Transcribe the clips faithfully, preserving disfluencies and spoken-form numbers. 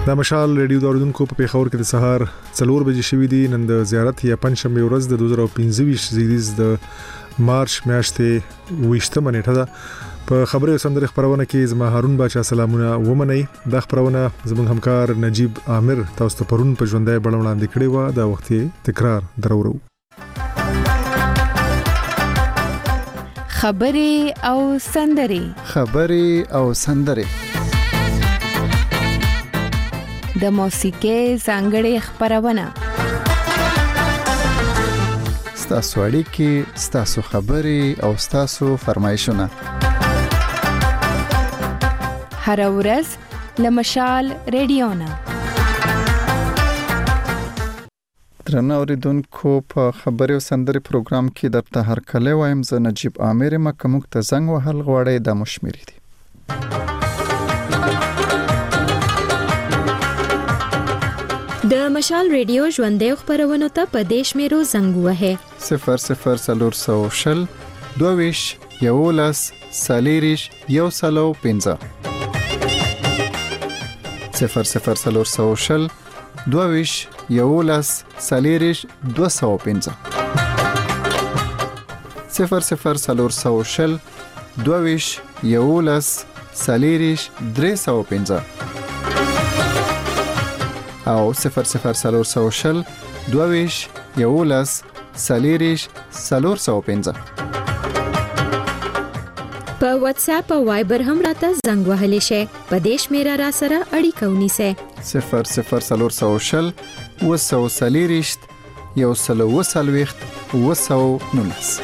د مشال ریډیو د اوریدونکو په پیښور کې د سهار څلور بجې شوې دي. نن د زیارت یا پنځشنبه ورځ د دوه زره پنځه ویشت زیږدیز د مارچ میاشتې ویشتمه نیټه ده. په خبري سندره خبرونه کې زما هارون باچا سلامونه ومني. د خبرونه زموږ همکار نجیب عامر تاسو ته پرون په ژوندۍ بڼه وړاندې کړی و. د وختي تکرار درورو خبري او سندري خبري او سندري د موسیقۍ ځانګړې خبرونه ستاسو اړیکې ستاسو خبري او ستاسو فرمایشونه هر ورځ لمشال ریډیو نه. درنو اوریدونکو په خبري او سندري پروګرام کې درته هر کله وایم زه نجیب عامر ما کوم ته زنګ وهل غواړی د مشمري دي. د مشال ریډیو ژوندۍ خبرونه ته په دیش میرو زنګ وهه صفر صفر سلور سو شل دوویش یولس سالیریش یو سلو پنځه صفر صفر سلور سو شل دوویش یولس سالیریش دو سو پنځه صفر صفر سلور سو شل دوویش یولس سالیریش درې سو پنځه او صفر صفر سلور سو شل دوویش یولس سالیریش سلور سو پنځه. په واتس اپ او وایبر هم راته زنګ وهلی شي. په دیش میرا را سره اړیکه ونیسه صفر صفر سلور سو شل وسو سالیریش یو سلو وسلويخت وسو نولس.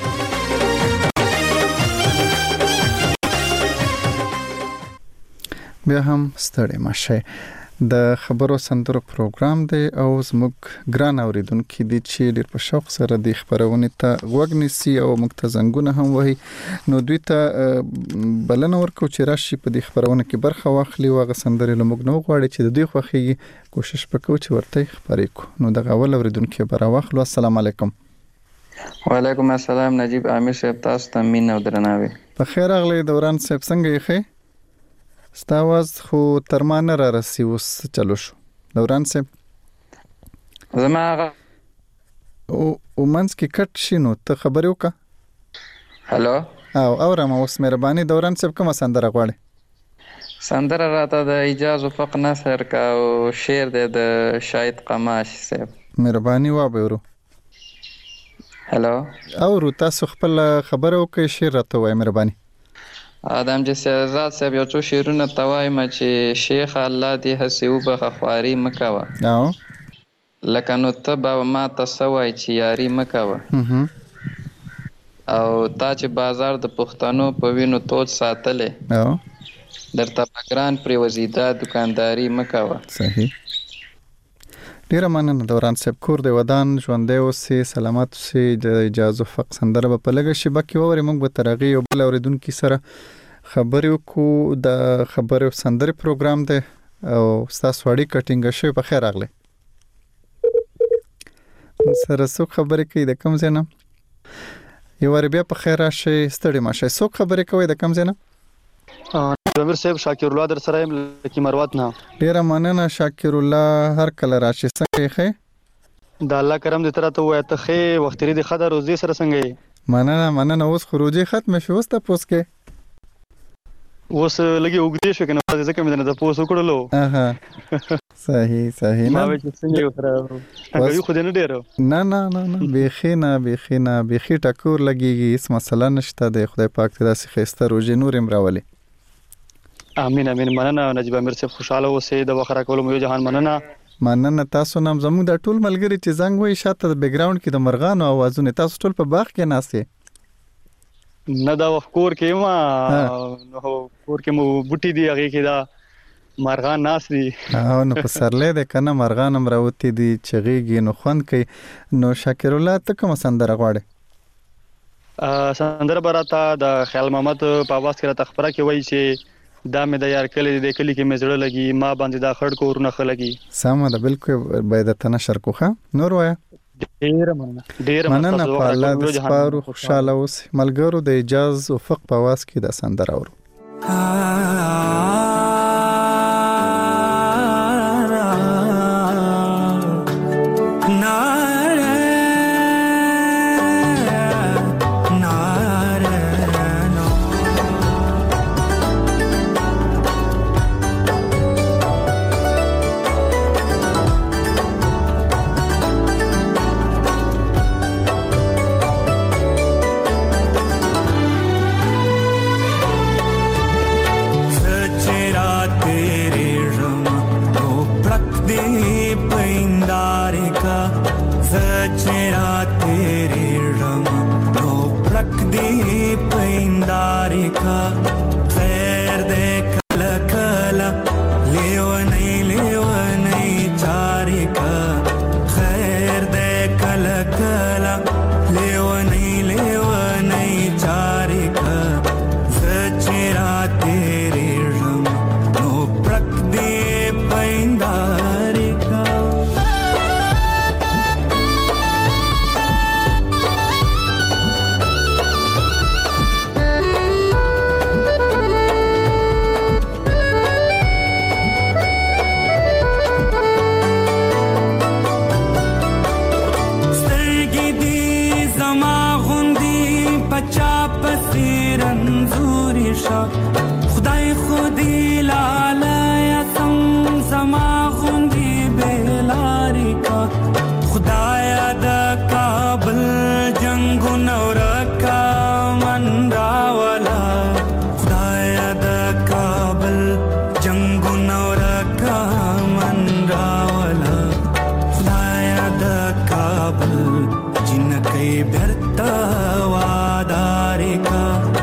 بیا هم ستړي مشه. د خبرو سندرو پروګرام دی او زموږ ګران اوریدونکو دي چې ډېر په شوق سره د خبرونه ته غوږ نیسي او مختزنګونه هم وایي. نو دوی ته بلنه ورکو چې راشي په د خبرونه کې برخه واخلي او غ سندري لموږ نو غواړي چې د دوی خوخي کوشش وکړو چې ورته خبرې کو. نو د غول اوریدونکو برا واخلو. السلام علیکم. وعلیکم السلام نجیب عامر صاحب تاسو ته مين او درناوي. په خیر اغلی دوران صاحب څنګه یې؟ ستاواز خو ترمانه را رسی اوس چلو شو دوران صاحب زما او ومنس کې کټ شینو ته خبرې وکړه. هالو او اورم اوس مهرباني دوران صاحب کوم سندره غواړي؟ سندره راته د اجاز وفق نصر کا او شعر د شاهد قماش صاحب. مهرباني وابورو. هالو او تاسو خپل خبرو کې شعر راته وای مهرباني. ادم چې شهزاد صاحب یو څو شعرونه توایم چې شیخ الله دې حسیو به خواري مکوا او لکه نو تبا ما تسوي چې یاري مکوا او تا چې بازار د پښتنو په وینو توت ساتلې او درته بګران پر وزیدا دکانداري مکوا. صحیح. ډیر مننه دوران صاحب. کور دی ودان ژوندې اوسې سلامات اوسې. د اجازه فق سندره په لګه شي بکې ووري موږ به ترغي او بل اوریدونکو سره خبرې کو. د خبرو سندره پروګرام دی او تاسو وړي کټینګ شوی. په خیر اغله سره سو خبرې کوي د کم زنه یو ور بیا په خیر راشي ستړي ماشه. سو خبرې کوي د کم زنه امیر صاحب شاکر الله در سره لکی مروت نه. ډیر مننه شاکر الله. هر کله راشي څنګه ښه د الله کرم دې تر ته وای ته ښه وختري د خدای روزي سره څنګه؟ مننه مننه. اوس خروجي ختم شو اوس ته پوس کې اوس لګي وګدې شو کنه ځکه مې نه د پوس وکړلو. اها صحیح صحیح. ما وایي چې څنګه وکړه هغه خو دې نه ډیرو. نه نه نه نه بخینا بخینا بخی ټکور لګيږي. اس مسله نشته. د خدای پاک ته داسې خيسته روزي نور امراولي. امين امين. مننه نجيب امیر صاحب خوشاله اوسې د وخره کولو مو جهان مننه. مننه. تاسو نام زموږ د ټول ملګری چې زنګ وای شاته د بیک گراوند کې د مرغانو اوازونه تاسو ټول په باغ کې ناشته نه دا کور کې ما نو کور کې مو بوټي دی هغه کې دا مرغان ناس دي. او نو په سرلې د کنه مرغان امروتی دي چغيږي نو خوند کوي. نو شاکر الله ته کوم سندره غواړي؟ ا سندره براته د خیال محمد په आवाज کې را تخبره کې وای چې دا مې د یار کلی د کلی کې مزړه لګي ما باندې دا خړ کورونه خلګي. سم ده بالکل باید ته نشر کوخه نور وای. ډیر مننه ډیر مننه. په الله د سپارو خوشاله اوس. ملګرو د اجاز وفق په आवाज کې د سندره اورو. زچرا تیرې رما نو پرک دی پیندارې کا خیر دې کله کله لیونی لیونی چارې کا خیر دې کله کله لیونی لیونی چارې کا زچرا تیرې رما نو پرک دی پیندارې کا خدای خودی لالا سم زما غوندی بیلاری کا خدایا د کابل جنگو نورکا من راولا خدایا د کابل جنگو نورکا من راولا خدایا د کابل جنکی برتا واداری کا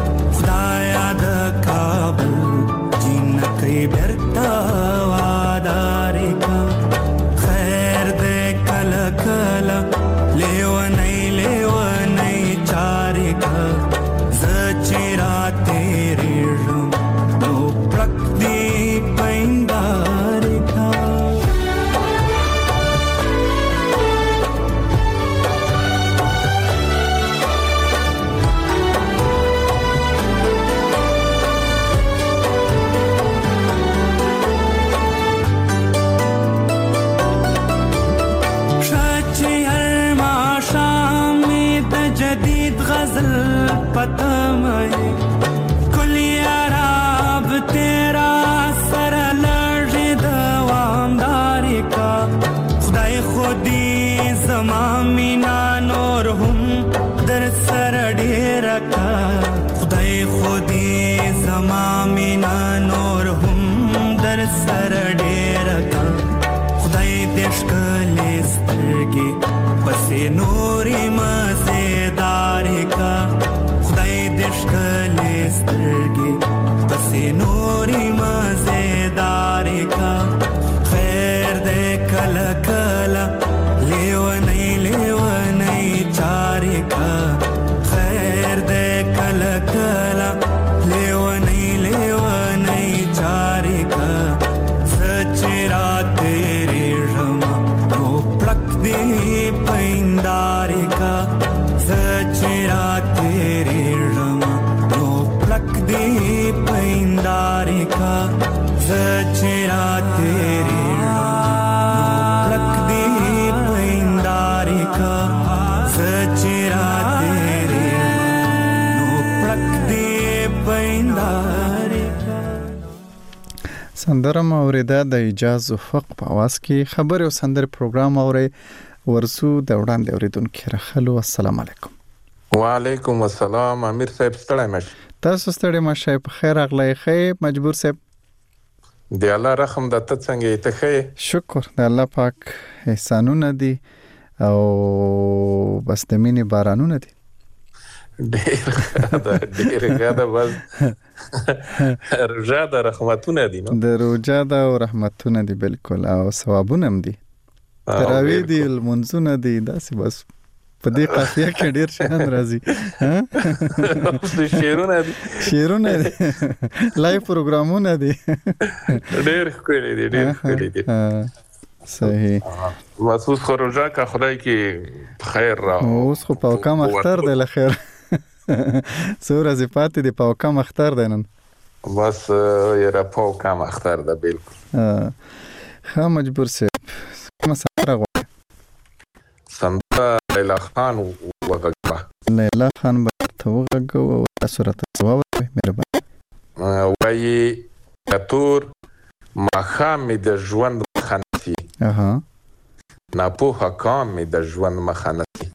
برتا واداری کا خیر دے کلا کلا لیونی لیونی چاری کا زچرا تیری رم نو پرک دی پینداری کا पता मैं कुली आराब तेरा सर लड़े दवामदारी का खुदाई खुदी ज़मामीना नूर हम दर सर डेरा का खुदाई खुदी ज़मामीना नूर हम दर सर डेरा का खुदाई देश कले स्तरगे बसे नूरी मज़ेदारी का दशकले स्तरगे बसे नूरी मज़ेदारी का खैर दे कला कला लेवनई लेवनई चारी का खैर दे कला कला लेवनई लेवनई चारी का सचरा तेरे रमा नो प्लक दे पैंदारी का सचरा तेरे दी पैंदारी का सचरा तेरे लक दी पैंदारी का सचरा तेरे लक दी पैंदारी का سندره اوریدا د اجاز افق په आवाज کې خبر او سندره پروګرام اوري ورسو د وړاندې اوریدونکو راخلو السلام علیکم وعلیکم السلام امیر صاحب ستړی مشه تاسو ستړي مشه په خیر اغلی خې مجبور صاحب دی الله رحم د ته څنګه ته خې شکر د الله پاک احسانونه دي او بس د مینې بارانونه دي ډېر دا ډېر غاده بس روزه د رحمتونه دي نو د روزه د رحمتونه دي بالکل او ثوابونه هم دي تراوی دي المنزونه دي داسې بس په دې قافیه کې ډېر شان راځي ها شیرونه دي شیرونه دي لایو پروګرامونه دي ډېر ښکلي دي ډېر ښکلي دي صحیح محسوس خروجا کا خدای کی خیر را اوس خو په کم اختر دی لخر سور از پاتې دی په کم اختر دی نن بس یره په کم اختر ده بالکل ها مجبور سه کوم سره غواړي سنده لیلا خان وغږه لیلا خان به ته وغږه او تاسو راته ځواب مهرباني وایي کتور مخام د ژوند مخانسي اها ناپوهه کام د ژوند مخانسي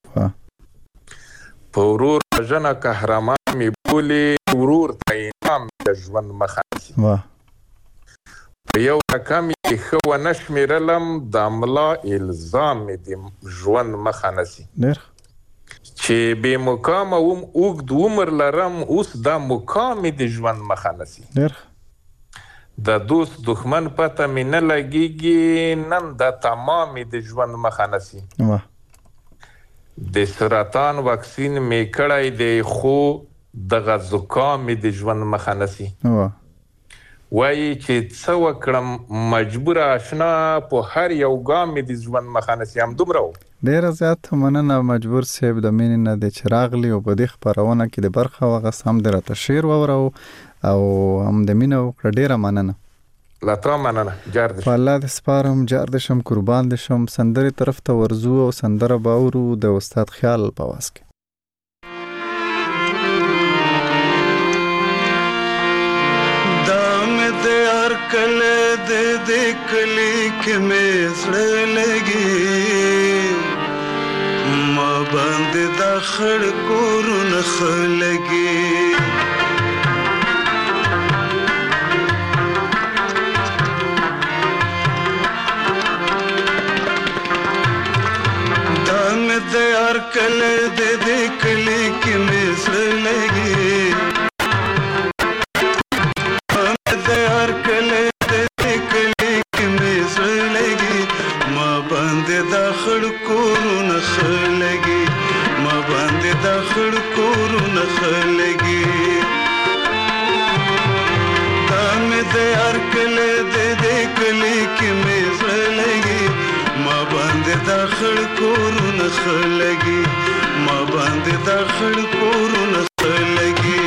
پورور جنا قهرمان می بولی ورور ته انعام د ژوند مخانسي واه یو رقم یې ښه ونه شمېرلم د ملا الزام مې د ژوند مخه نسي ډېر چې بې مقامه وم اوږد عمر لرم اوس دا مقام مې د ژوند مخه نسي ډېر د دوست دښمن پته مې نه لګېږي نن دا تمام مې د ژوند مخه نسي واه د سرطان واکسین مې کړی دی خو دغه زکام مې د ژوند مخه نسي واه وایي چې څه وکړم مجبور آشنا په هر یو ګام مې د ژوند مخه نسي همدومره و ډېره زیاته مننه مجبور صاحب د مینې نه دی چې راغلي او په دې خپرونه کې د برخه واغست هم د راته شعر واورو او هم د مینه وکړه ډېره مننه له تا مننه جار دې په الله دې سپارم جار دې شم قربان دې شم سندرې طرف ته ورځو او سندره به اورو د استاد خیال په آواز کې کل دے دے کلی کے میں زړه لګي ما باندې دا خړ کورونه خلګي دا مې د یار کل دے دے کلی کے میں زړه لګي خړ کورونه خلګي ما باندې دا خړ کورونه خلګي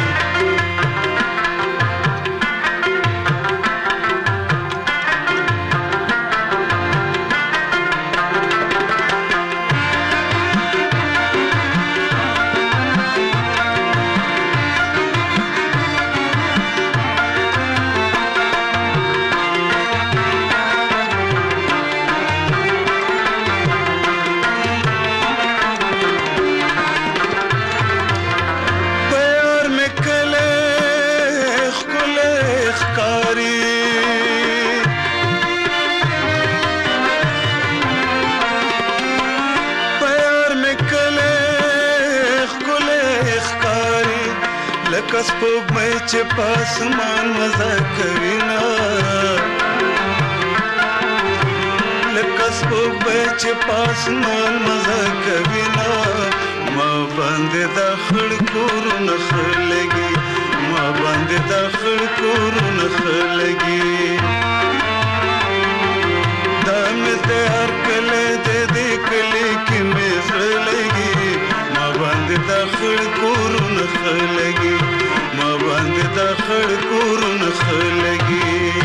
چې پاسمان مزه کوي نا لکه سپوږمۍ چې پاسمان مزه کوي نا ما باندې دا خړ کورونه خلګي ما باندې دا خړ کورونه خلګي دا مې د هر کله د دې کلی کې مې زړه لګي ما باندې دا خړ کورونه خلګي ما باندې دا خړ کورونه خلګي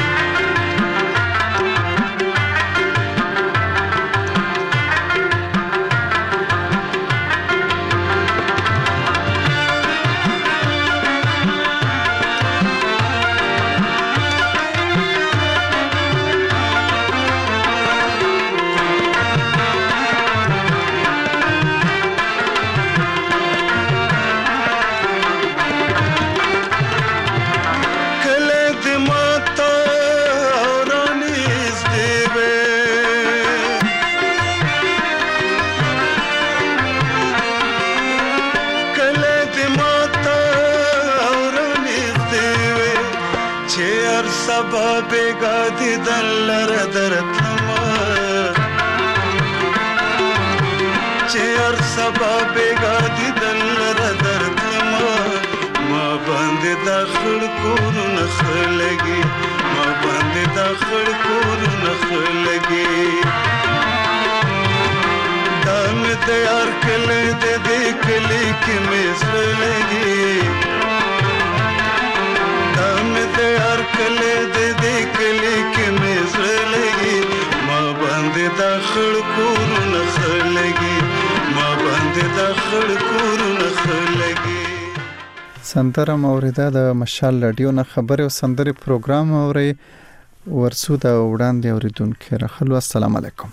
سندره موریده د مشال رادیو نه خبره او سندره پروګرام اوري ورسو د وړاندې اوریدونکو راخلو السلام علیکم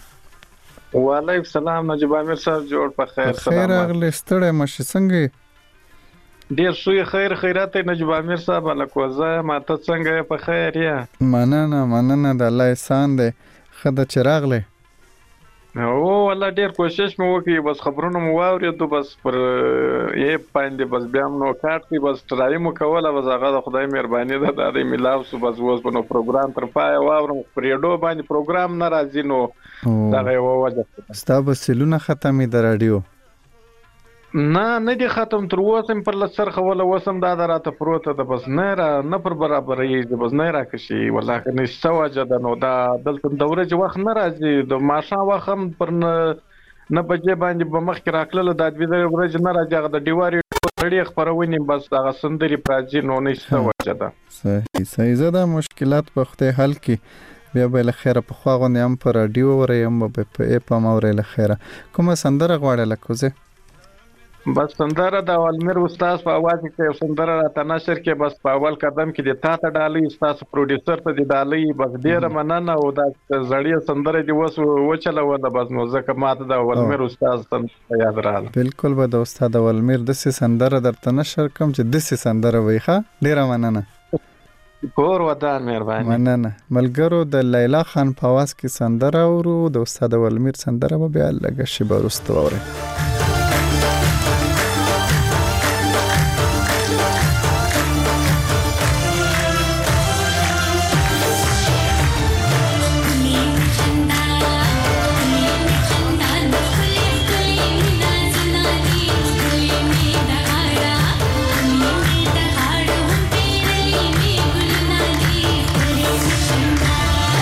وعلیکم السلام نجیب امیر صاحب جوړ په خیر خیر اغلی ستړی مشه څنګه ډیر سوی خیر خیرات نجیب امیر صاحب الکوزه ماته څنګه په خیر یا مننه مننه د الله احسان دی خدای چراغله او والله ډیر کوشش مو وکړي بس خبرونه مو واورېدو بس پر یې باندې بس بیا نو کارتي بس ترای مو کوله بس هغه د خدای مهرباني ده د دې ملاو سو بس اوس نو پروګرام تر پای واورم پر یډو باندې پروګرام ناراضي نو دا یو وجه ستا بسلونه ختمې د رادیو نه نه دي ختم تر اوسه پر لسر خوله وسم دا دراته پروت ده بس نه را نه پر برابر یې بس نه راکشي والله نه سواجه ده نو دا دلته د ورځې وخت نه راځي د ماښام وخت هم پر نه نه بجې باندې به مخ کې راکله د دې ورځې نه راځي د ډیواري ډېر خبرونه بس دا سندري پراځي نو نه سواجه ده صحیح صحیح زده مشکلات په وخت حل کې بیا به له خیره په خوا غونې هم پر رادیو ورې هم په اپ هم اورې له خیره کومه سندره غواړې لکوزه بس سندره د ولمیر استاد په आवाज کې سندره راته نشر کې بس په اول قدم کې د تا ته ډالۍ استاد پروډوسر ته د ډالۍ بس ډیر مننه او دا زړی سندره دی وس وچلوله بس نو ځکه ماته د ولمیر استاد ته یاد راغله بالکل به د استاد ولمیر د سندره درته نشر کوم چې د سندره وایخه ډیر مننه کور ودان مهرباني مننه ملګرو د لیلا خان په आवाज کې سندره ورو د استاد ولمیر سندره به بیا لګه شی برست وره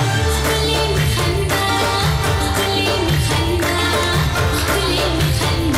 خندا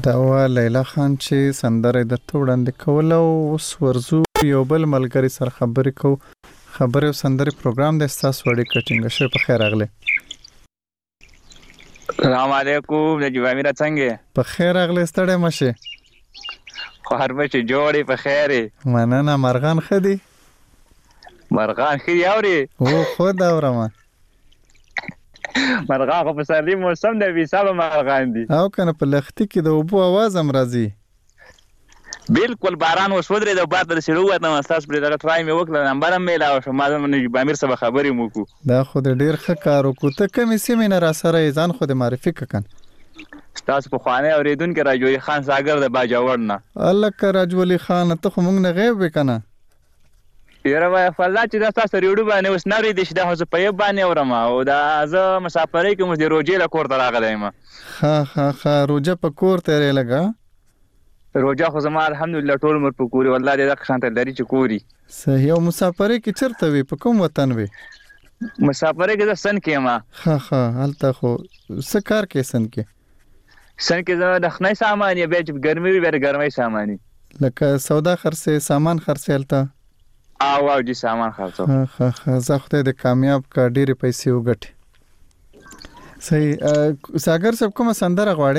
دا وا لیلا خان چې سندره د توړاندې کول او اوس ورزو یو بل ملګری سره خبرې کو خبرې او سندره پروګرام د استاس وړي کټینګ شه په خیر اغله السلام علیکم نجیب امیر څنګه په خیر اغله ستړی مشه خو هر بچ جوړې په خیر مننه مرغان خدي مرغان خې یاوري او خود اورم مرغان په سردي موسم د ویساب مرغان دي او کنه په لختي کې د وبو आवाज هم راځي بالکل باران وسودره د باد د سړو وته استاد پر دغه ترای مې وکړه نمبر هم میلا او شما د بامیر سره خبرې مو کو دا خو د ډیر ښه کار وکړو ته کومې سیمې نه را سره ځان خو د معرفي ککن تاسو په خوانه اوریدونکو راجوي خان ساګر د باجوړ نه الله ک راجولي خان ته خو موږ نه غیب وکنه یره وای فلا چې دا تاسو ریډو باندې اوس نری دي چې دا اوس په یو باندې اورم او دا زه مسافرې کوم د روجې لا کور دراغلی ما ها ها ها روجه په کور تیرې لگا روجه خو زما الحمدلله ټول مر په کوري والله دې دا شانت لري چې کوري صحیح او مسافرې کې چرته وي په کوم وطن وي مسافرې کې سن کې ما ها ها حالت خو سکار کې سن کې سن کې زما د خنۍ سامان یې به ګرمي وي ور ګرمي سامانی لکه سودا خرڅه سامان خرڅه الته او او دي سامان خرڅو ها ها ها زه خدای د کامیاب کا ډېرې پیسې وګټي صحیح ساګر صاحب کومه سندره غواړي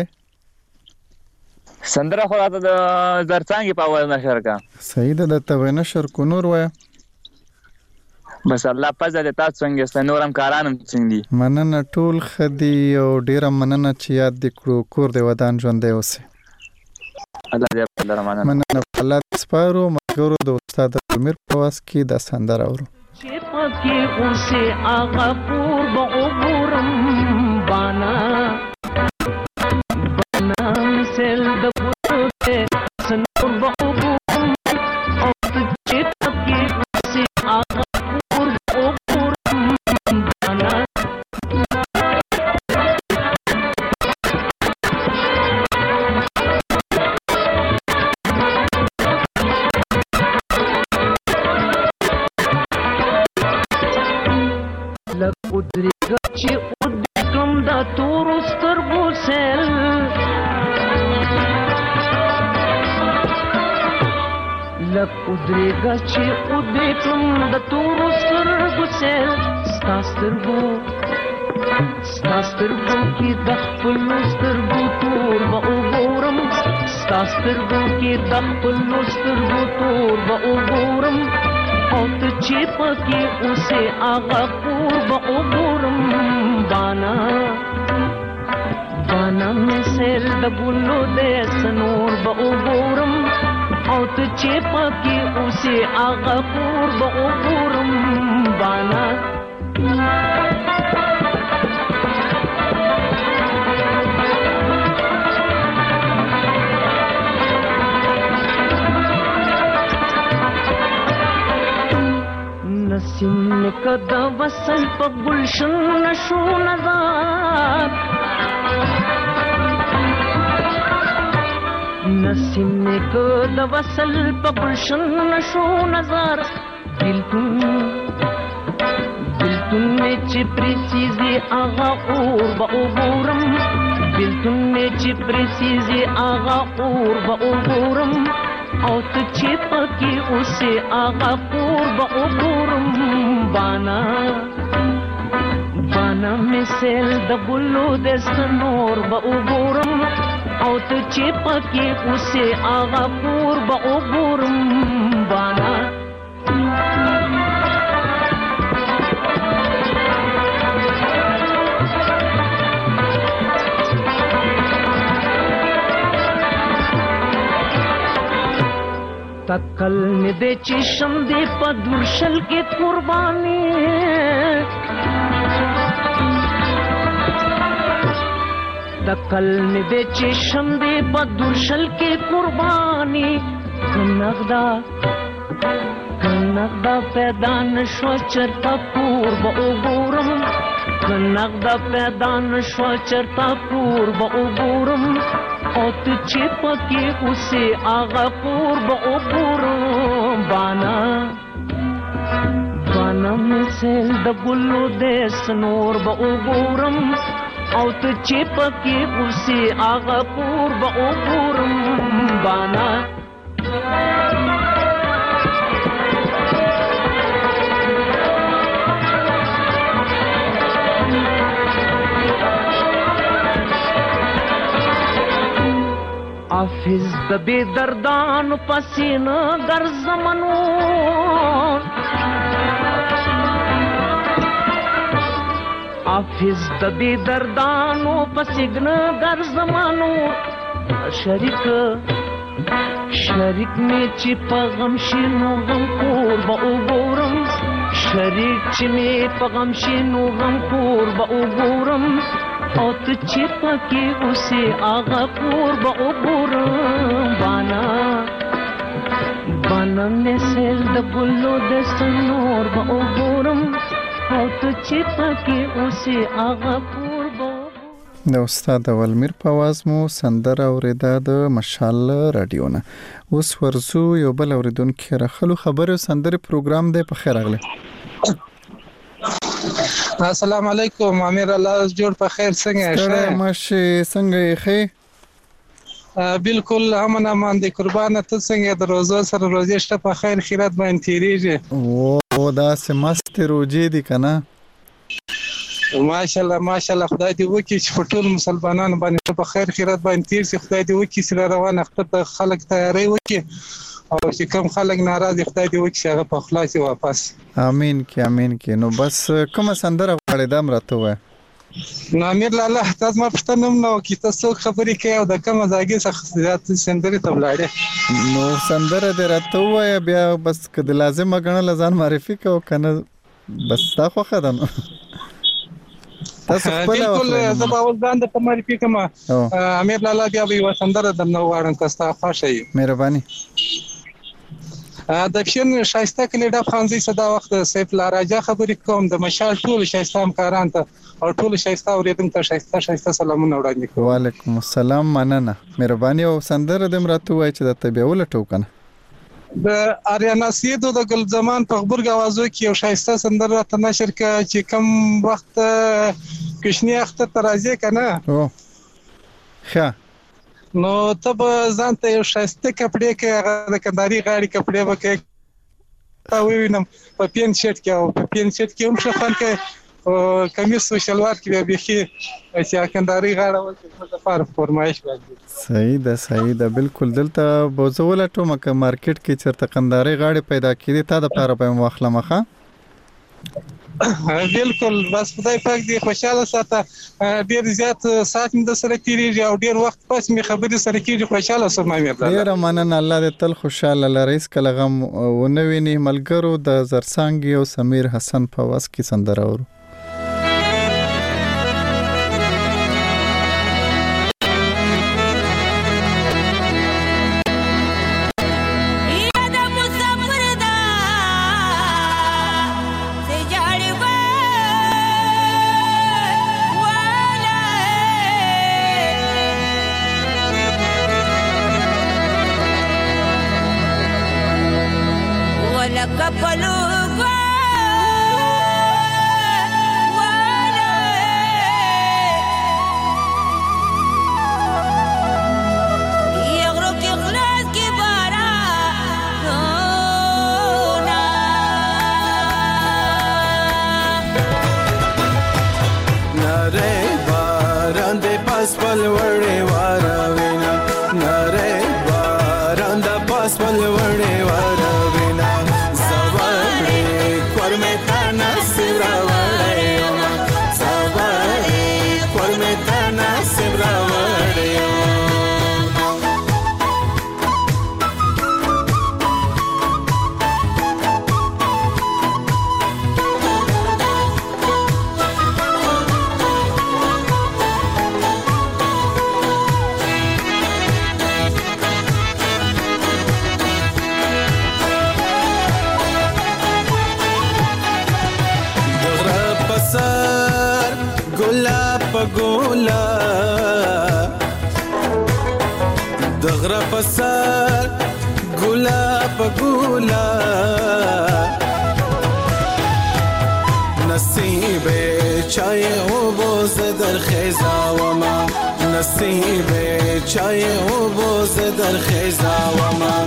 سندره خو راته د زرڅانګي په اول نشر کا صحیح ده د تو نشر کو نور وای بس الله پزه د تاسو څنګه ست نورم کارانم څنګه مننه ټول خدي او ډیره مننه چې یاد دکړو کور دی ودان ژوند دی اوسه الله دې په لرمانه مننه الله سپارو مګورو د استاد امیر پواس کې د سندره اورو چې پکې اوسه هغه پور به وګورم بانا بانا سل د بوته سنور به وګورم او چې پکې اوسه هغه پور به وګورم بانا لکودریگا چی ادکم دا تورو سترگو سیل لکودریگا چی ادکم دا تورو سترگو سیل ستا سترگو ستا سترگو کی دخپلو سترگو تور با اوگورم ستا سترگو کی دخپلو سترگو تور با اوگورم او ته چې پکې اوسه هغه کور به وګورم بانا بانا مې سر د ګلو د سنور به وګورم او ته چې پکې اوسه هغه کور به وګورم بانا نسیم کدا وصل په گلشن نشو نظر نسیم کدا وصل په گلشن نشو نظر دلتون دلتون میں چپری سیزی آغا اور با اوگورم دلتون میں چپری سیزی آغا اور با اوگورم او ته چې پکې اوسه هغه کور به وګورم بانا بانا مې سیل د ګلو د سنور به وګورم او ته چې پکې اوسه هغه کور به وګورم بانا تکل می دې چشم دې په درشل کې قرباني تکل می دې چشم دې په درشل کې قرباني کنغدا کنغدا پیدا نشو چرتا پور به وګورم کنغدا پیدا نشو چرتا پور به وګورم او ته چې پکې اوسه هغه کور به وګورم بانا بانا مې سیل د ګلو د سنور به وګورم او ته چې پکې اوسې هغه کور به وګورم بانا حافظ د بې دردانو پسې نه ګرځمنو حافظ د بې دردانو پسې نه ګرځمنو شریک شریک مې چې په غم شي نو غم کور به وګورم شریک چې مې په غم شي نو غم کور به وګورم او ته چې پکې اوسې هغه کور به وګورم بانا بانا مې سیل د ګلو د سنور به وګورم او ته چې پکې اوسې هغه کور به د استاد اولمیر په आवाज مو سندره اوریدا د مشال رادیو نه. اوس ورزو یو بل اوریدونکو راخلو خبرو سندره پروګرام دی. په خیر اغله. السلام علیکم امیر الله جوړ په خیر څنګه شه ماشه څنګه یې بالکل امن امان دي قربانه ته څنګه د روزو سره روزي شته په خیر خیرات باندې تیریږي او دا سمست روزي دي کنه ماشاءالله ماشاءالله خدای دې وکړي چې ټول مسلمانانو باندې په خیر خیرات باندې تیر شي خدای دې وکړي چې روان اختر د خلک تیاری وکړي او چې کوم خلک ناراضي خدای دې وکړي هغه په خلاصي واپس امين کې امين کې نو بس کوم سندره غواړې دم راته وای نو امیر لاله تاسو ما پښتنم نو کې تاسو خبرې کوي او د کوم ځاګي څخه زیات سندري ته ولاړې نو سندره دې راته وای بیا بس کله لازم غنل ځان معرفي کو کنه بس تا خو خدانو تاسو خپل بالکل زباول ځان د معرفي کما امیر لاله بیا به سندره د نو غواړم تاسو خوښه یې مهرباني د فشن شایسته کلی د خانزي صدا وخت سیف لا راجا خبرې کوم د مشال ټول شایسته همکاران ته او ټول شایسته اوریدونکو ته شایسته شایسته سلامونه وړاندې کوم وعلیکم السلام مننه مهرباني او سندره د مراتو وای چې د تبه ولټو کنه د اریانا سیدو د ګل زمان په خبرګ اوازو کې یو شایسته سندره ته نشر ک چې کم وخت کښنی اخته ترازی کنه او ښه نو تب ځان ته یو شایسته کپڑے کې هغه د کنداري غاړي کپڑے وکړ تا وینم په پین شرټ کې او په پین شرټ کې هم شخان کې کمیس او شلوار کې به خي چې کنداري غاړه وکړ د فار فرمایش راځي صحیح ده صحیح ده بالکل دلته بوزول ټومک مارکیټ کې چرته کنداري غاړي پیدا کړي تا د پاره په مخله مخه بالکل بس خدای پاک دې خوشاله ساته ډیر زیات سات مې د سره تیریږي او ډیر وخت پس مې خبرې سره کېږي خوشاله سم مې ډیر مننه الله دې تل خوشاله لریس کله غم ونویني ملګرو د زرسانګي او سمیر حسن په واس کې سندره ورو نصیب چای او باز در خیزا و ما نصیب چای او باز در خیزا و ما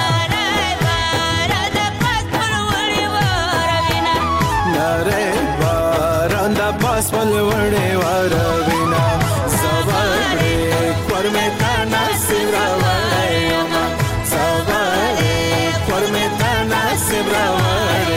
نره باران دا پاس پل وڑے وارا وینا سوارے کورمے تا نصیب را وڑے ما سوارے کورمے تا نصیب را وڑے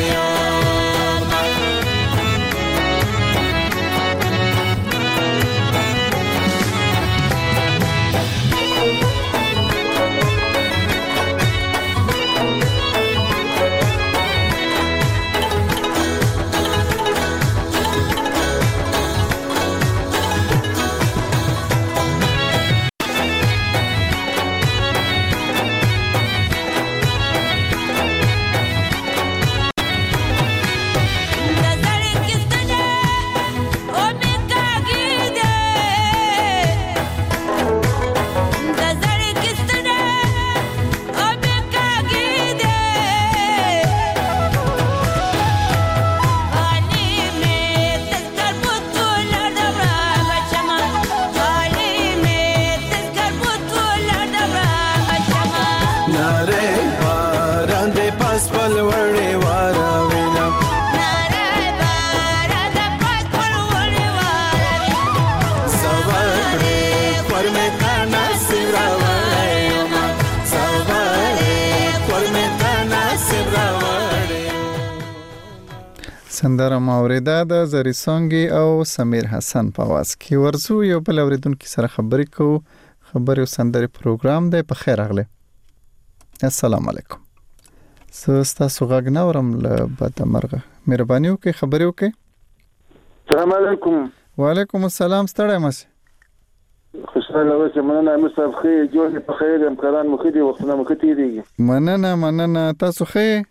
سندره ماوریدا د زریسونګي او سمیر حسن په आवाज کې ورزو یو بل اوریدونکو سره خبرې کوو. خبرې او سندره پروګرام دی. په خیر راغله. السلام علیکم. سستا سوغاګ نورم له بده مرغه مهرباني وکړئ خبرې وکړئ. السلام علیکم. وعلیکم السلام. ستړی مشه خوشاله اوسه. مننه مصطفی خیر جوړ په خیر امکان مخدي وختونه مخدي دیږي. مننه مننه تاسو خیر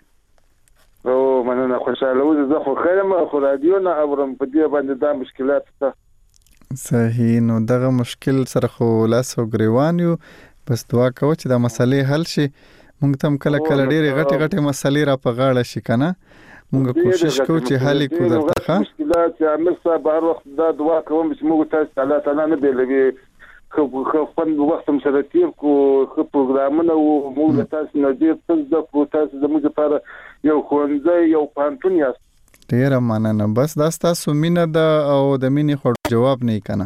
او مننه خوشاله اوسه. زه خو خیرم خو رادیو نه اورم په دې باندې دا مشکلات ته صحیح. نو دغه مشکل سره خو لاس او گریوان یو بس دعا کوو چې دا مسلې حل شي. مونږ تم کله کله ډېرې غټي غټي مسلې را په غاړه شي کنه. مونږ کوشش کوو چې حل کو درته مشکلات چې امر صاحب هر وخت دا دعا کوم چې موږ تاسو الله تعالی نه بیلوي خو خو په وخت هم سره تیر کو خو پروګرامونه او موږ تاسو نه ډیر څه د کو تاسو زموږ لپاره یو خوندې یو پانتون یاست. ډیر مننه. بس دا تاسو مینه ده او د مینې خو جواب نه کنه.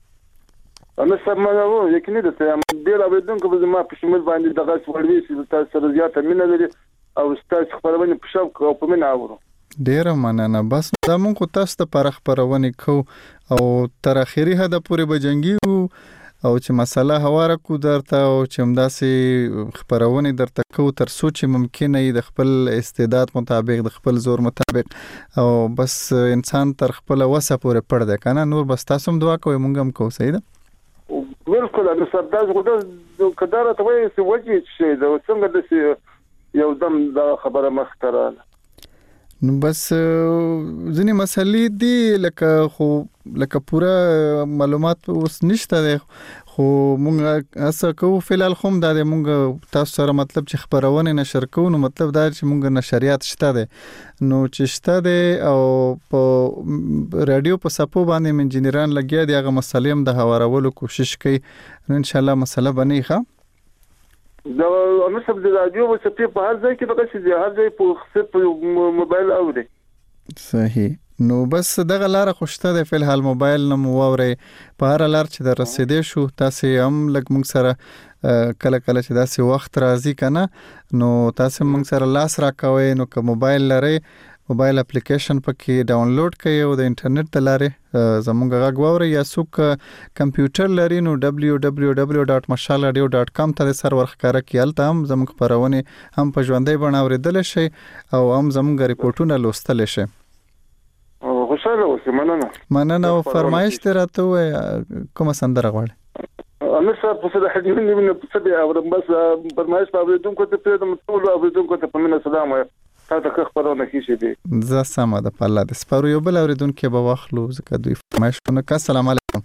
انا سمعوا یقیني ده چې ډیر اوریدونکو به ما په شمول باندې دغه سوالوي چې تاسو سره زیاته مینه لري او تاسو خبرونه په شوق او په مینه اورو. ډیر مننه. بس دا مونږ تاسو ته پر خبرونه کو او تر اخیری هدا پورې بجنګي او چې مسله هواره کو درته او چې همداسې خبرونه درته کو تر سوچ ممکن نه د خپل استعداد مطابق د خپل زور مطابق او بس انسان تر خپل وسه پورې پړ ده کنه. نور بس تاسو هم دعا کوئ مونږ هم کوو. صحیح ده. بالکل انا سرداز غوډه کدارته وایي چې وجه شي دا څنګه د یو دم دا خبره مختراله. نو بس ځینې مسلې دي لکه خو لکه پورا معلومات اوس نشته ده خو مونږ اسه کوو فلال خو دا د مونږ تاسو سره مطلب چې خبرونه نشر کوو نو مطلب دا چې مونږ نشریات شته ده نو چې شته ده او په رادیو په سپو باندې انجینران لګیا دي هغه مسلې هم د هوارولو کوشش کوي. ان شاء الله مسله بنئ ښه. دا نو سب د رادیو او سپې په هر ځای کې دغه شي هر ځای په خپل موبایل اوري. صحیح. نو بس دغه لار خوشته ده فل حال موبایل نه مووري په هر لار چې در رسیدې شو تاسو هم لګ مونږ سره کله کله چې داسې وخت راځي کنه نو تاسو مونږ سره لاس راکوي. نو که موبایل لري موبایل اپلیکیشن پکې ډاونلوډ کړئ او د انټرنیټ د لارې زموږ غږ واورئ یا څوک کمپیوټر لري نو دبلیو دبلیو دبلیو ډاټ مشال رادیو ډاټ کام ته سرور ښکارا کیالته هم زموږ خبرونه هم په ژوندۍ بڼه اوریدل شي او هم زموږ ریپورتونه لوستل شي. خوشاله اوسه. مننه. مننه. او فرمایش ته راته وای کومه سندره غواړي؟ انا صاحب په څه حدیث نه من په څه اورم بس فرمایش په اوریدونکو ته په ټول اوریدونکو ته په مننه سلام وایم. تاسو ښه خبرونه کیشي دي. زه سمه ده په الله د سپارو یو بل اوریدونکو به واخلو ځکه دوی فرمایشونه کا. السلام علیکم.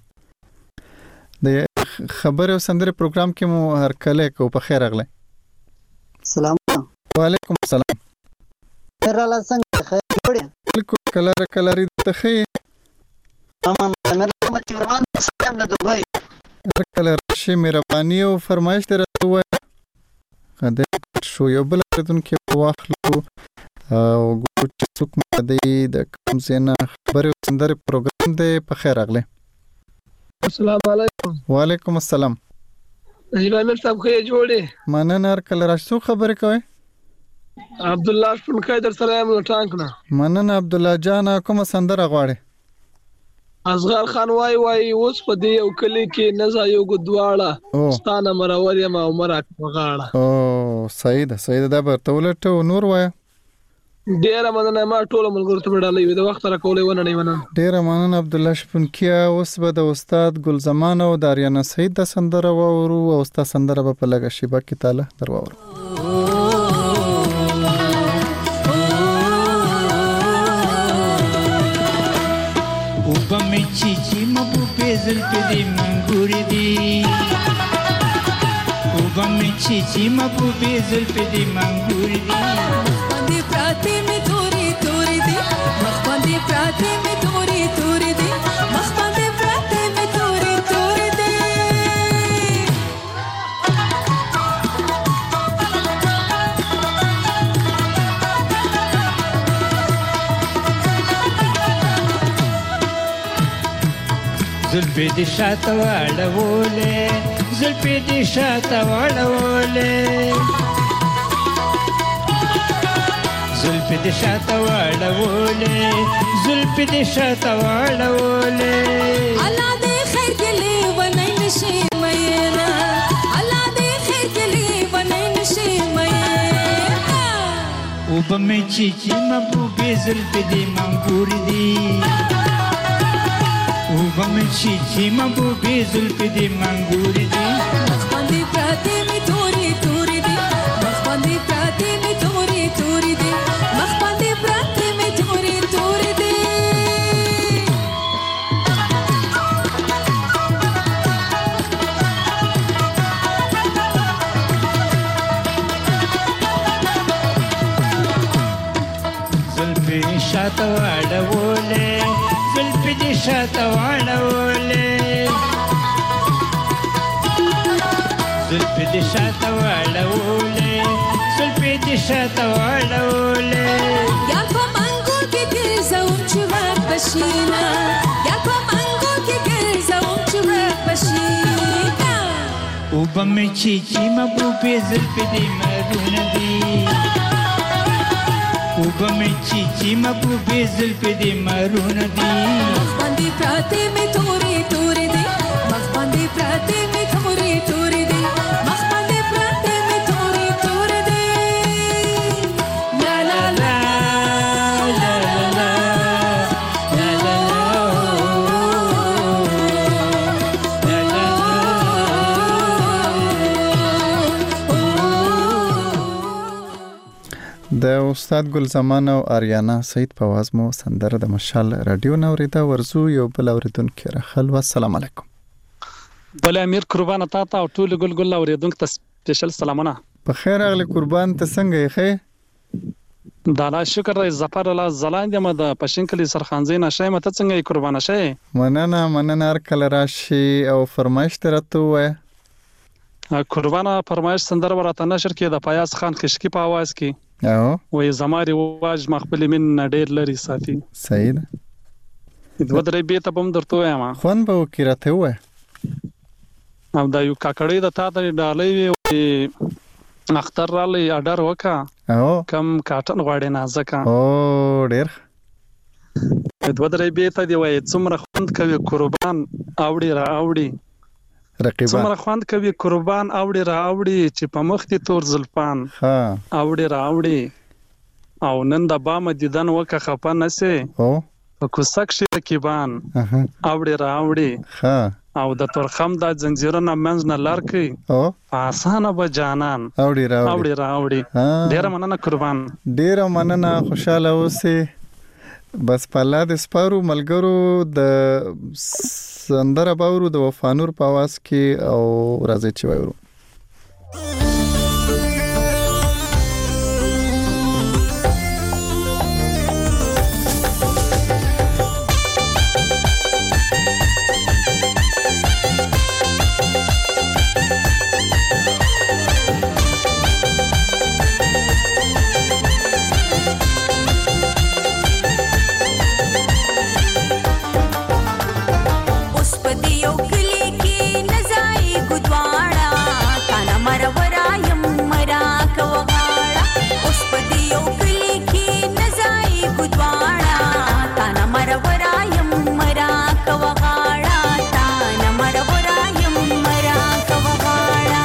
د خبر او سندره پروګرام کې مو هر کله کو په خیر راغله. سلام. وعلیکم السلام. خیر الله څنګه خیر جوړه؟ بالکل کلر کلر ته خې امان مې مچ روان سلام له دوبۍ کله راشي مهرباني او فرمایش درته وای کده شو یو بل اوریدونکو واخلو او ګورو چې څوک مو دی د کوم ځای خبرې او سندرې پروګرام دی. په خیر راغلی. السلام علیکم. وعلیکم السلام. جلال صاحب خې جوړې مننه. هر کله راشي څوک خبرې کوي؟ عبد الله شپونکی در سره یم ټانک نه. مننه عبد الله جان. کومه سندره غواړي؟ اصغر خان وای وای اوس په دې یو کلی کې نزا یو ګدواړه ستانه مرور یم او مرا غاړه. او صحیح ده صحیح ده. دا به تولټ نور وای. ډیره مننه. ما ټول ملګرو ته ډالې د وخت را کولې ونه نه ونه. ډیره مننه عبد الله شپونکیا. اوس به د استاد ګل زمان او داریانا سعید د سندره وورو او استاد سندره به په لګه شیبه کې تعالی درواورو. وبمې چې چې مبو پېزل په دې منګورې دي وبمې چې چې مبو پېزل په دې منګورې دي باندې پراته مې توري توري دي مخ باندې پراته مې توري توري دي مخ باندې پراته مې توري توري دي زلفې دې شاته واړولې زلفې دې شاته واړولې زلفې دې شاته واړولې زلفې دې شاته واړولې الله دې خیر کې لې ونای نشي مېنا الله دې خیر کې لې ونای نشي مېنا وبمې چې چې محبوبې زلفې دې منګورې دي وبمې چې چې محبوبې زلفې دې منګورې دي مخ باندې پراته مې توري توري دي مخ باندې پراته مې توري توري دي مخ باندې پراته مې توري توري دي زلفې شاته واړولې زلفې دې شاته واړولې زلفې دې شاته واړولې زلفې دې شاته واړولې یا په منګو کې ګرځوم چې وخت بشینا یا په منګو کې ګرځوم چې وخت بشینا وبمې چې چې محبوبې زلفې دې مرونه دي وبمې چې چې محبوبې زلفې دې مرونه دي مخ باندې پراته مې توري توري دي مخ باندې پراته مې توري توري دي مخ باندې پراته مې توري توري دي لا لا لا لا لا لا لا د استاد ګل زمان او آریانا سعید په आवाज مو سندره د مشال رادیو نوریدا ورزو یو بل اوریدونکو راخل. والسلام علیکم. بل امیر قربان تا ته او ټول ګل ګل اوریدونکو ته سپیشل سلامونه. په خیر اغلی قربان ته څنګه یې؟ دا لا شکر دی ظفر الله زلاند یم د پښینکلی سرخانزی نشه مته څنګه یې قربان شه؟ مننه مننه. هر کله راشي او فرمایش درته وای. قربانه فرمایش سندره ورته نشر کې د پیاز خان خشکی په आवाज کې او وې زماري واج مخبل من ډېر لري ساتي. صحیح ده. دوه درې به ته بم درته وایم خون به وکړته وای. او دا یو کاکړې د تا ته ډالې وي اختر را لې اډر وکا او کم کاټن غواړي نازکا او ډېر دوه درې به ته دی وای څومره خوند کوي قربان اوړي را اوړي رقیبان څومره خوند کوي قربان اوړي را اوړي چې په مخ دي تور زلفان ها اوړي را اوړي او نن د بام دیدن وکه خپه نسه او په کوسک شي رقیبان اوړي را اوړي ها او د تورخم د زنجیرونو منځ نه لارکي او آسانه به جانان اوړي را اوړي را اوړي ډیر مننه قربان ډیر مننه. خوشاله اوسې. بس پالا د سپارو ملګرو د سندره باورو د وفانور په आवाज کې او راځي چې وایو. کوغاړه تا نمر ورایم مرا کوغاړه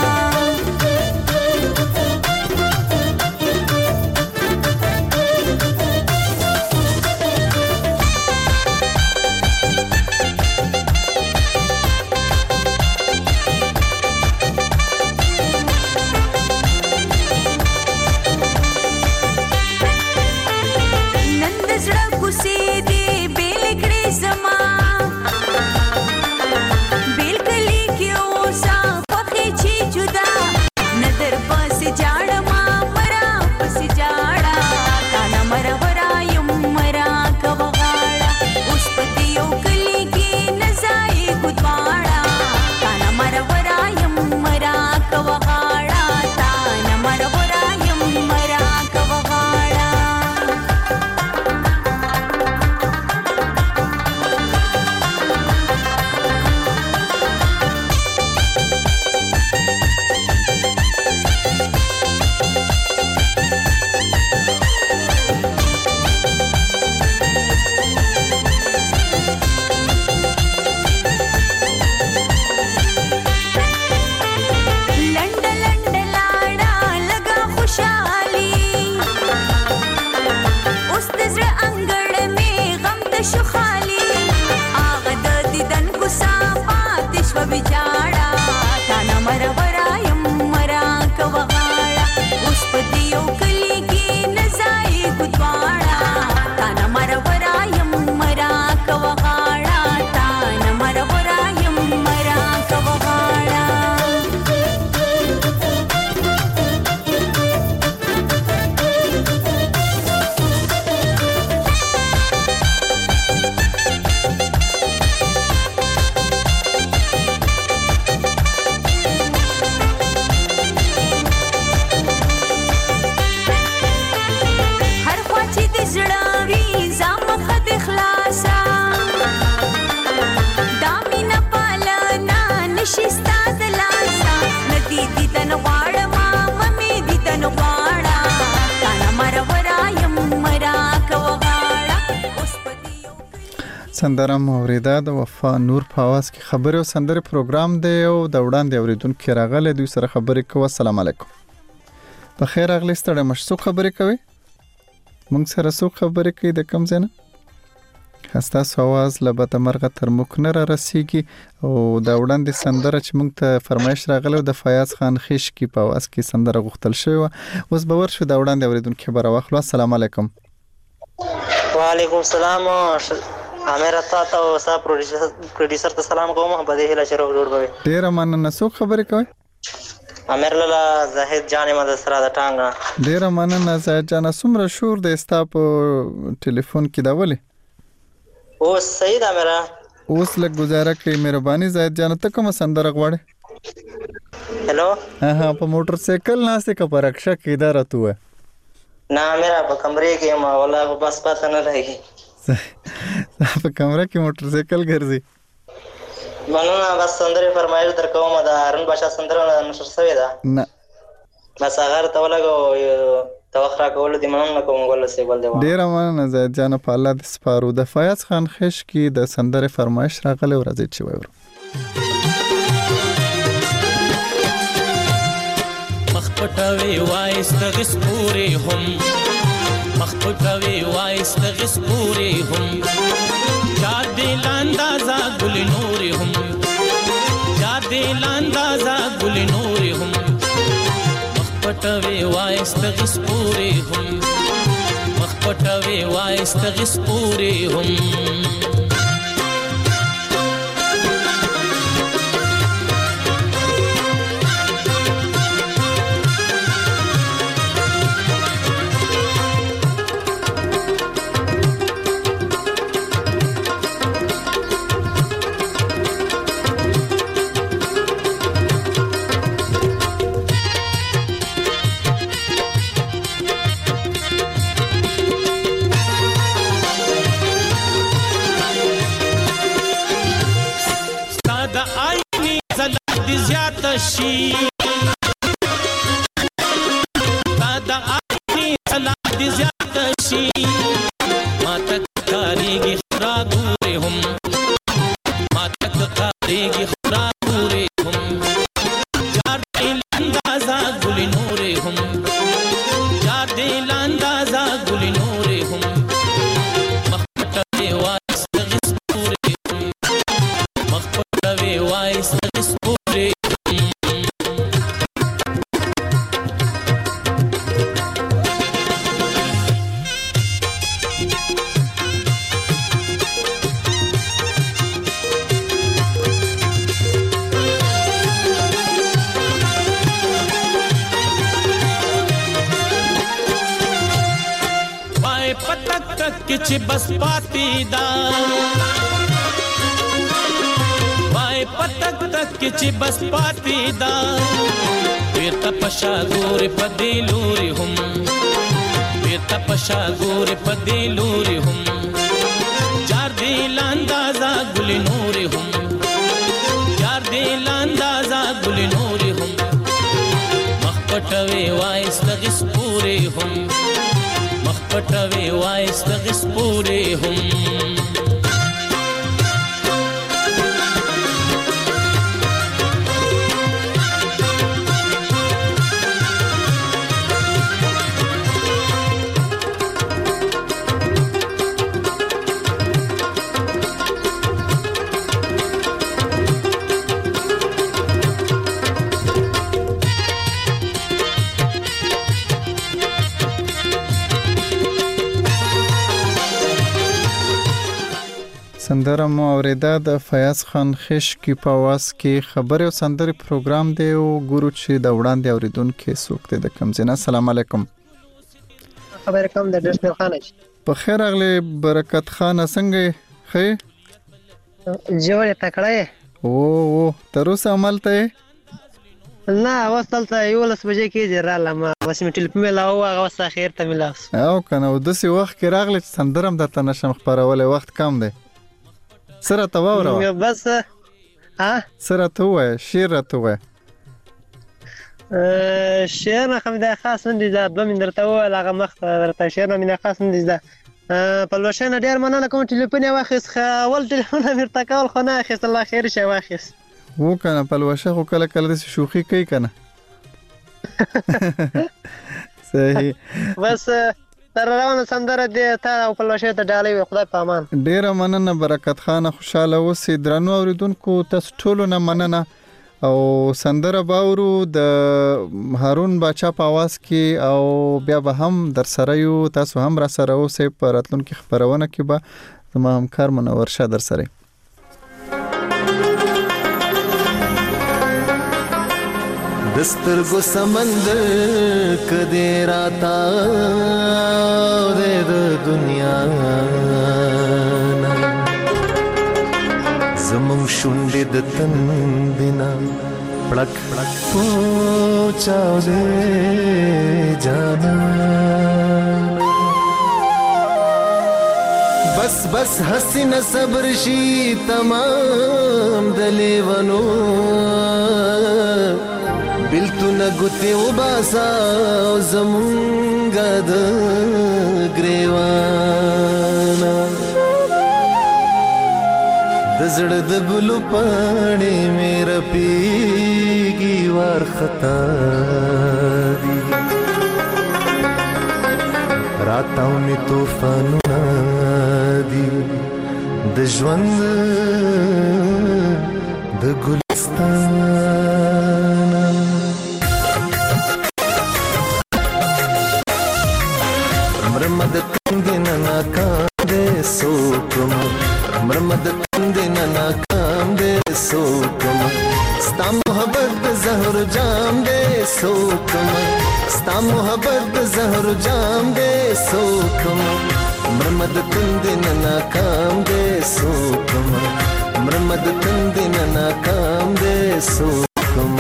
سندره موریده د وفا نور په आवाज کې خبرې او سندره پروګرام دی او د وړاندې اوریدونکو راغله دوی سره خبرې کوو. السلام علیکم. په خیر اغلی ستړي مشسو خبرې کوي مونږ سره سو خبرې کوي د کم ځنه هستا سواز لبته مرغه تر مخ نه را رسیږي او د وړاندې سندره چې مونږ ته فرمایش راغله د فیاض خان خیش کی په आवाज کې سندره غوښتل شوی اوس باور شو د وړاندې اوریدونکو خبره واخلو. السلام علیکم. وعلیکم السلام. امیر تا ته او صاحب پروډوسر ته سلام کوم په دې هله شروع جوړ کوي. ډیر مننه. سو خبرې کوي امیر لاله زاهد جان مد سره د ټانګ. ډیر مننه زاهد جان. سمره شور د استاپ ټلیفون کې دا ولې او صحیح ده میرا اوس لږ گزاره کوي مهرباني زاهد جان. ته کوم سندره غواړې؟ هلو ها ها په موټر سایکل ناسته کا پرکشا کې دا راته نه میرا په کمرې کې ما والله بس پته نه لګي په کمره کې موټر سایکل ګرځي. مننه. بس سندره فرمایش درکوم دا هرن باشا سندره نشر سوي ده نه بس هغه ته ولګو توخرا کول دي مننه کوم ګل سي ګل دی. ډیر مننه زاهد جان په الله د سپارو. د فیاض خان خیش کې د سندره فرمایش راغله ورځي چې وایو مخپټوي وایست غسپوري هم مخپټوي وایست غسپوري هم یاد لاندازا ګل نور هم یاد لاندازا ګل نور هم مخپټوي وایست غسپوري هم مخپټوي وایست غسپوري هم شي دا اخی صلاح دي زیات شي ما تکاریږي خرا دور هم کې چې بس پاتې دا وای پتک تک کې چې بس پاتې دا بیرته پشا ګور پدې لوري هم بیرته پشا ګور پدې لوري هم چار دی لاندازا ګل نور هم چار دی لاندازا ګل نور هم مخ پټوي وایست غس پورې هم مخ پټوي وایست غس پورې هم سندره مو اوریدا د فیاض خان خش کی په واس کې خبر او سندره پروګرام دی او ګورو چې د وړاندې اوریدونکو څوک دی د کم زینا السلام علیکم خبر کوم د ډسپل خان په خیر اغلی برکت خان څنګه خې جوړه تکړه او او تر اوسه عمل ته نه وصلته یو لس بجې کې رااله ما بس می ټلیفون ملاو هغه وسه خیر ته ملاس او کنه د سی وخت کې راغلی سندرم د تنشم خبرولې وخت کم دی سره ته وره بس ها سره ته وای شیر ته وای شیر نه کوم د خاص نه دي د من درته وای هغه مخ درته شیر نه من خاص نه دي د په لوشنه ډیر مننه کوم ټلیفون واخیس اول ټلیفون مرته کول خو نه اخیس الله خیر شي واخیس وو کنه په لوشه خو کله کله د شوخي کوي کنه صحیح بس تر روانه سندره دی تا په لوشه ته ډالې خدای په امان ډیر مننه برکت خان خوشاله اوسې درنو اوریدونکو تاسو ټول نه مننه او سندره باورو د هارون باچا په आवाज کې او بیا به هم در سره یو تاسو هم را سره اوسې په راتلونکو خبرونه کې به زما همکار منور شه در سره دسترګو سمندر کدی راتا د دنیا زمون شونډې د تندنا پړک پوچاو دې جانا بس بس حسین صبر شي تمام دلیونو بلتونه ګوتې وباسا زمونږه د ګریوانا د زړه د ګلو پاڼې مې رپېږي وارخطا دي راتاو مې طوفانونه دي د ژوند د ګلستان مرمد کندنا ناکام دے سوکم مرمد کندنا ناکام دے سوکم ستا محبت زہر جام دے سوکم ستا محبت زہر جام دے سوکم مرمد کندنا ناکام دے سوکم مرمد کندنا ناکام دے سوکم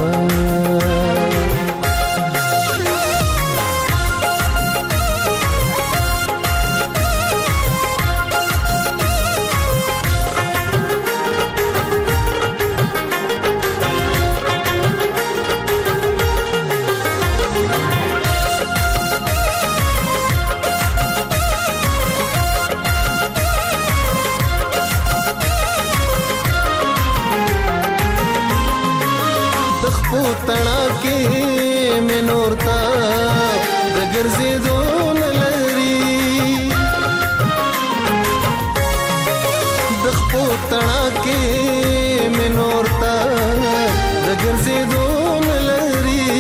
تنا کې منورتا د ګرځېدو نه لري د خپل تنا کې منورتا د ګرځېدو نه لري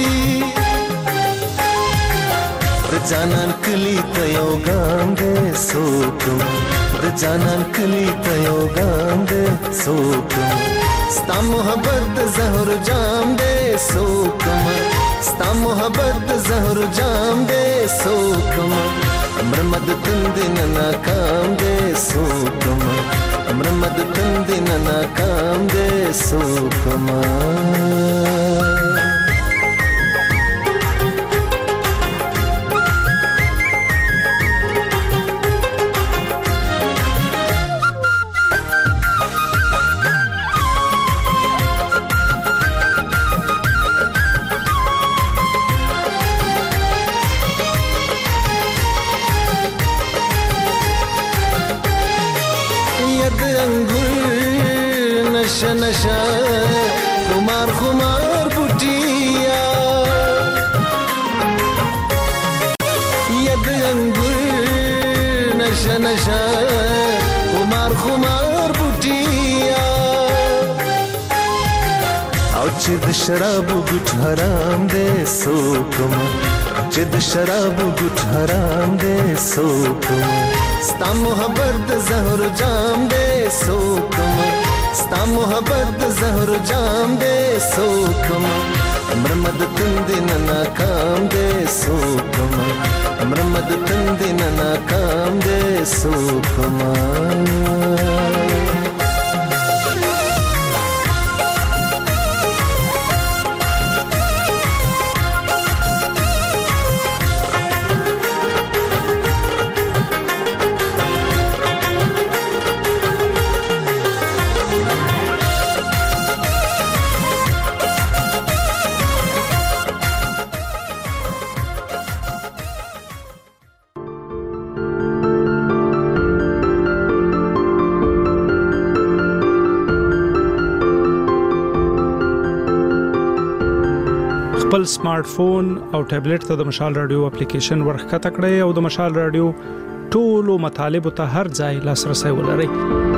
د جانان کلی ته یو ګام دې سوکم د جانان کلی ته یو ګام دې سوکم ستا محبت زہر جام دے سوکم ستا محبت زہر جام دے سوکم مرمد تندن ناکام دے سوکما مرمد تندن ناکام دے سوکما नशा नशा खुमार खुमार बुटिया यद अंगुर नशा नशा खुमार खुमार बुटिया और चिद शराब गुट हराम दे सोकमा चिद शराब गुट हराम दे सोकमा स्ता मोहब्बत जहर जाम दे सोकमा स्ता मोहब्बत जहर जाम दे सोकमा मरमद तंदिन नाकाम दे सोकमा मरमद तंदिन नाकाम दे सोकमा خپل سمارټ فون او ټابلیټ ته د مشال رادیو اپلیکیشن ورخکته کړئ او د مشال رادیو ټولو مطالبه ته هر ځای لاسرسي ولرئ.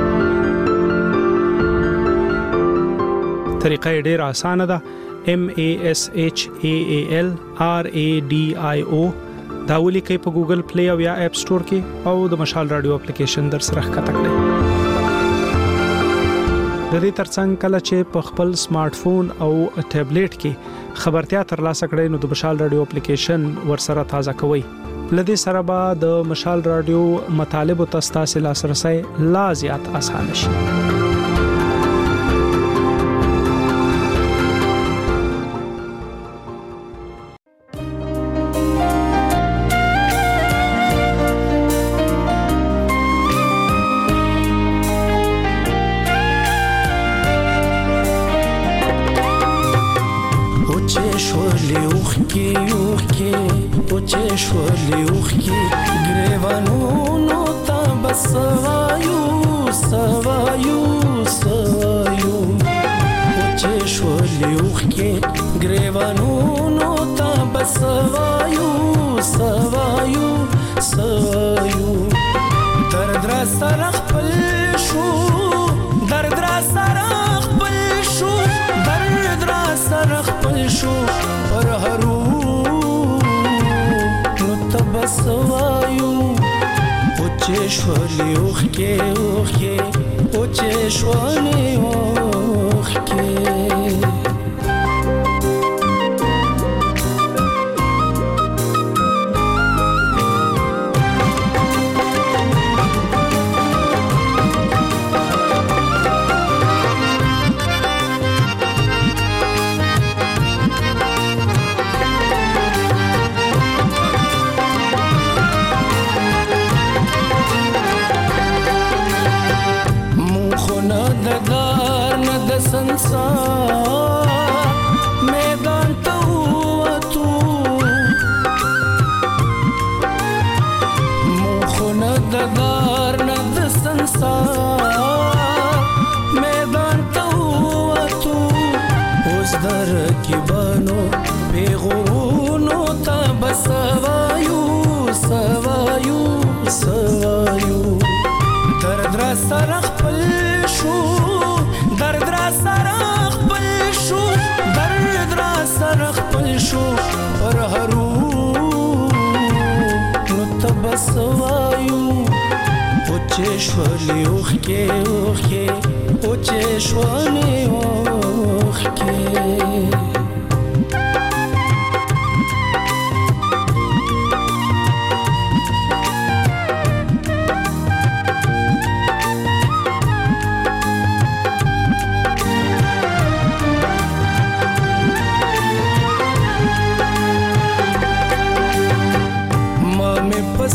طریقه ډېره اسانه ده. M A S H A A L R A D I O دا ولیکئ په ګوګل پلی او یا اپ سٹور کې او د مشال رادیو اپلیکیشن در سره ښکته کړئ. د دې ترڅنګ کله چې په خپل سمارټ فون او ټابلیټ کې خبرتیا ترلاسه کړئ نو د مشال رادیو اپلیکیشن ورسره تازه کوئ. لدې سره به د مشال رادیو مطالب او تاسو لاسرسي لا زیات اسانه شي.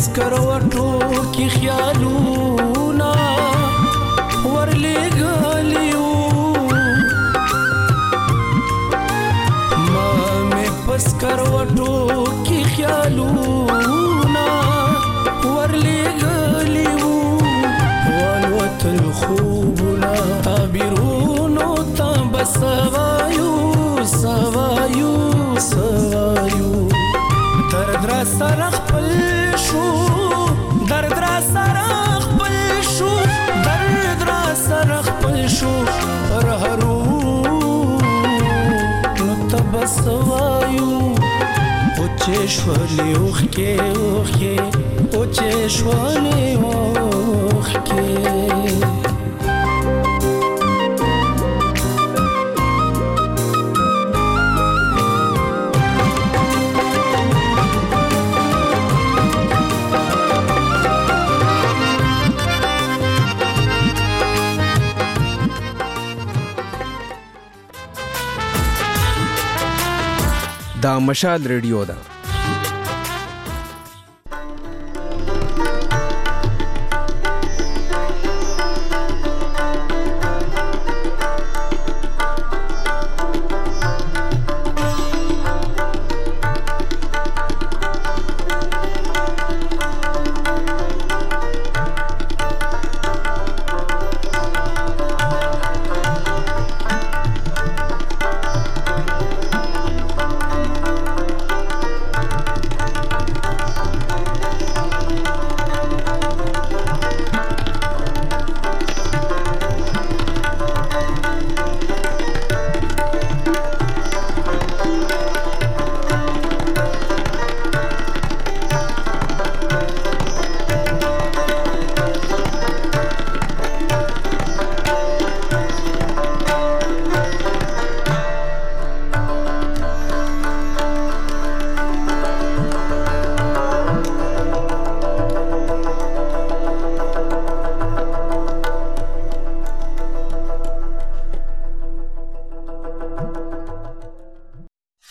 پسکروټو کې خیالونه ورلېږلیو ما مې پسکروټو کې خیالونه ورلېږلیو والوتل خوبونه تعبیرونو ته به سوایو سوایو سوایو درد را سره خپل شو درد را سره خپل شو درد را سره خپل شو پر هرو نو تبسوایو او چشولی اوخکې اوخکې او چشولی اوخکې دا مشال ریډیو ده